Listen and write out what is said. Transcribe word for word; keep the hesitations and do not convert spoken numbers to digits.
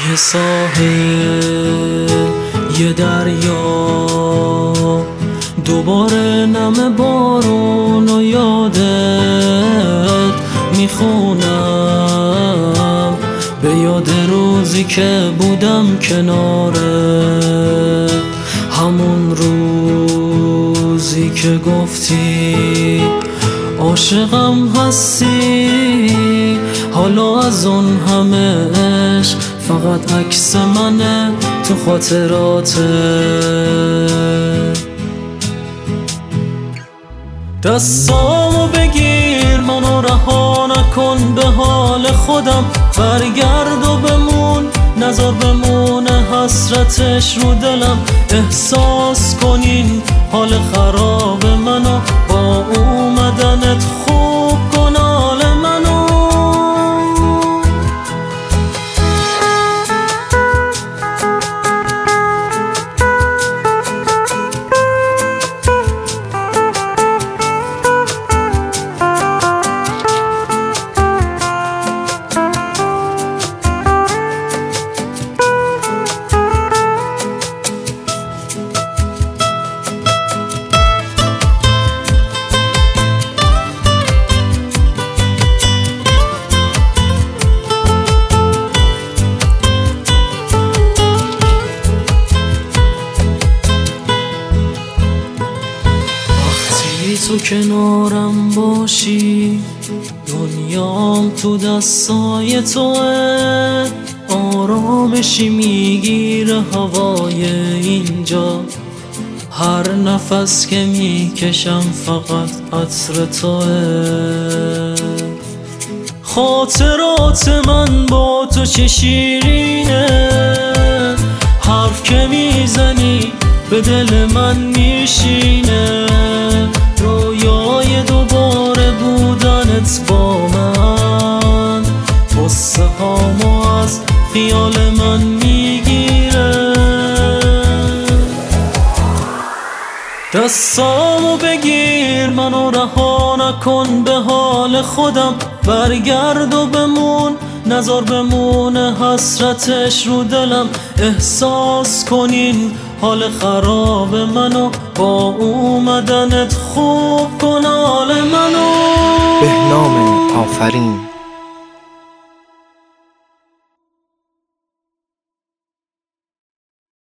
یه ساحل، یه دریا، دوباره نم بارون و یادت میخونم، به یاد روزی که بودم کنارت، همون روزی که گفتی عاشقم هستی. حالا از اون همه عشق فقط عکس منه تو خاطراتت. دستامو بگیر، منو رها نکن به حال خودم، برگرد و بمون، نذار بمونه حسرتش رو دلم. احساس کنین حال خراب منو، با اومدنت خوب کن حال منو. تو کنارم باشی، دنیام تو دستای توه، آرامشی میگیره هوای اینجا، هر نفس که میکشم فقط عطر توه. خاطرات من با تو چه شیرینه، حرف که میزنی به دل من میشینه، رویای دوباره بودنت با من، قصه هامو از خیال من میگیره. دستامو بگیر، منو رها نکن به حال خودم، برگرد و بمون، نذار بمونه حسرتش رو دلم. احساس کنین حال خراب منو، با اومدنت خوب کن حال منو. بهنام آفرین.